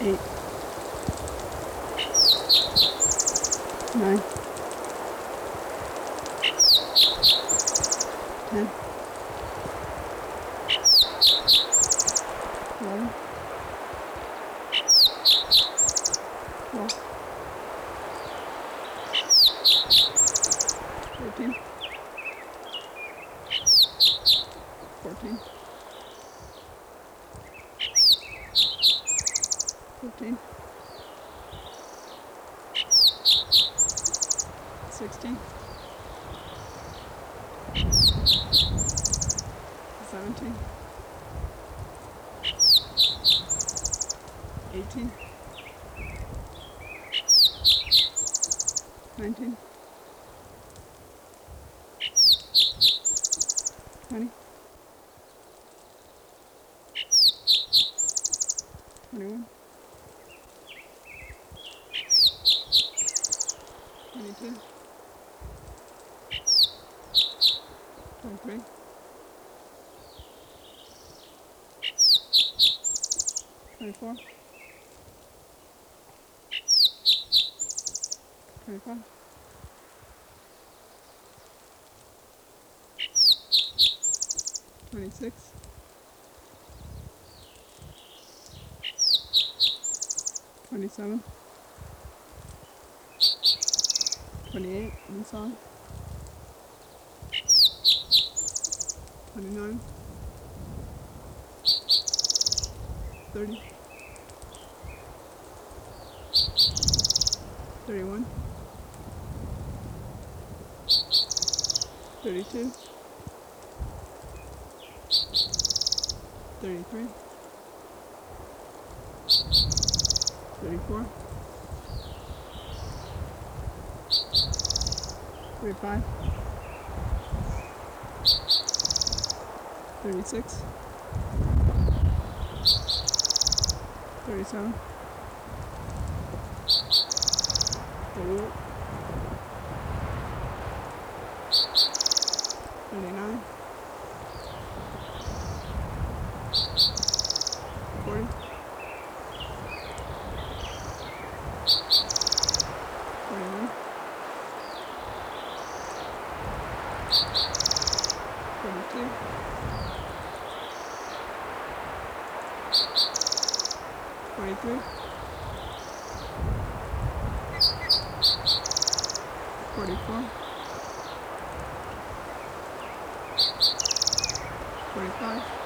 8, 9, 10, 11, 12, 13, 14, 15, 16, 17, 18, 19, 20, 21, 22, 23, 24, 25, 26, 27, 28, one song, 29, 30, 31, 32, 33, 34, 35, 36, 37, 38, 39, 40, 41, 42, 43, 44, 45,